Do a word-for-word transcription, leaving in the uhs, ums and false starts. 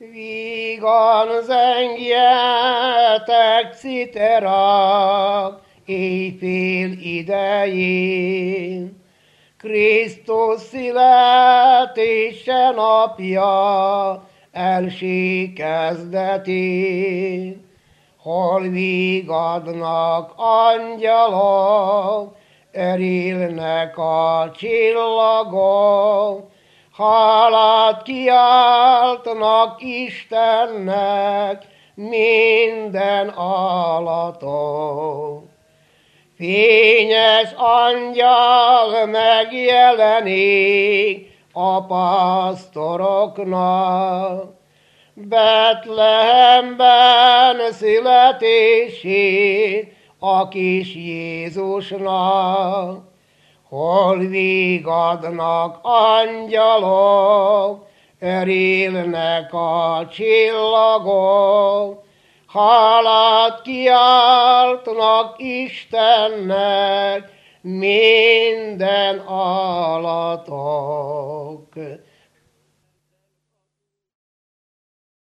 Vígan zengjetek citerák éjfél idején, Krisztus születése napja első kezdetén. Hol vigadnak angyalok, örülnek a csillagok, hálát kiáltnak Istennek minden állatok. Fényes angyal megjelenik a pásztoroknak, Betlehemben születését a kis Jézusnak. Hol vigadnak angyalok, örülnek a csillagok, hálát kiáltnak Istennek minden állatok.